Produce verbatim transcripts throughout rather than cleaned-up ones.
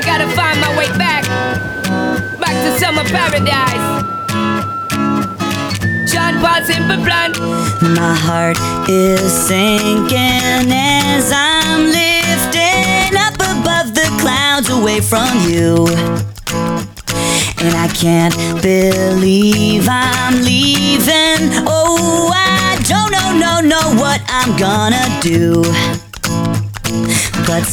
I gotta find my way back, back to summer paradise. Sean Paul, Simple Plan. My heart is sinking as I'm lifting up above the clouds away from you. And I can't believe I'm leaving. Oh, I don't know, no, know what I'm gonna do. But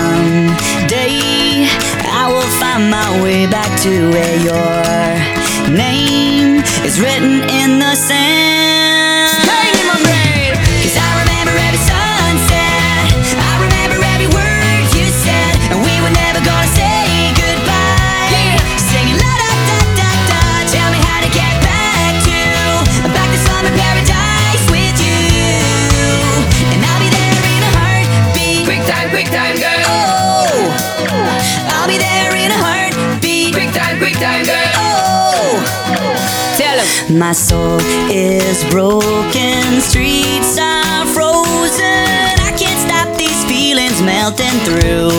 someday I will find my way back to where your name is written in the sand. Staying in my brain. 'Cause I remember every sunset, I remember every word you said, and we were never gonna say goodbye. Yeah. Singing la da da da da, tell me how to get back to, back to summer paradise with you. And I'll be there in a heartbeat. Quick time, quick time, girl. Oh, I'll be there in a heartbeat. Quick time, quick time, girl. Oh, Tell 'em. my soul is broken, streets are frozen. I can't stop these feelings melting through.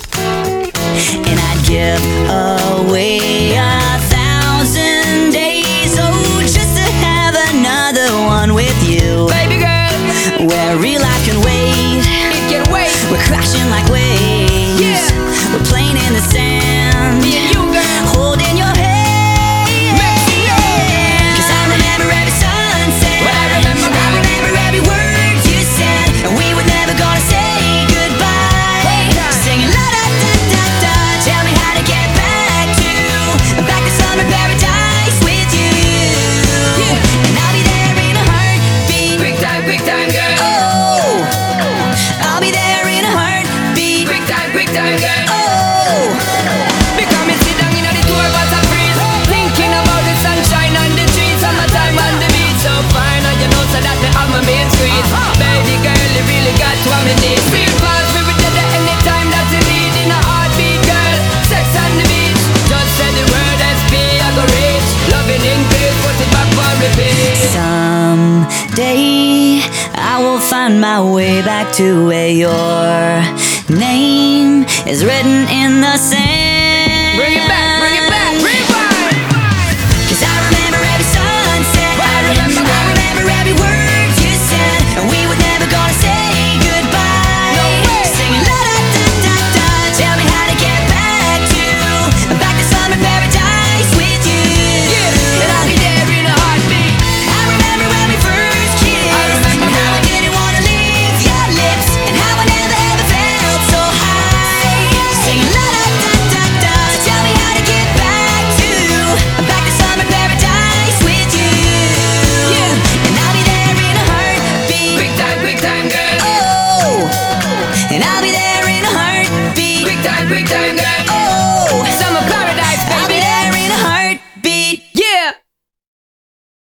And I'd give away a thousand days, oh, just to have another one with you. Baby girl, Where real life can wait, it can wait. we're crashing like waves. Yeah. We're playing in the sand, Me and you, girl. holding your hand. Messy, yeah. 'Cause I remember every sunset, Well, I remember, I remember every word you said, and we were never gonna say goodbye. Singing la da da da da, tell me how to get back to, back to summer paradise with you. And I'll be there in a heartbeat. Quick time, quick time, girl. Oh, I'll be there in a heartbeat. Quick time, quick time, girl. Oh, Because me sit down in the tour bus and freeze, thinking about the sunshine on the trees, summertime on the beach, so fine. And you know so that me have my main street. Baby girl, you really got what me need. Feel fast, we be dead at any time that you need. In a heartbeat, girl, sex on the beach. Just say the word S P, I go reach. Loving in peace, put it back on repeat. someday I will find my way back to where your name is written in the sand. Bring it back, bring it back, rewind. 'Cause I remember every sunset, I remember, I remember every word you said, and we were never gonna say goodbye. No way. Singing la da da da da, tell me how to get back to, back to summer paradise with you. Yeah, and I'll be there in a heartbeat. I remember when we first kissed, I remember, and how I girl. didn't wanna leave your lips, and how I never ever felt so high. Singing la da da da da, tell me how to get back to, back to summer paradise with you. And I'll be there in a heartbeat. Quick time, quick time, girl. Oh, and I'll be there in a heartbeat. Quick time, quick time, girl.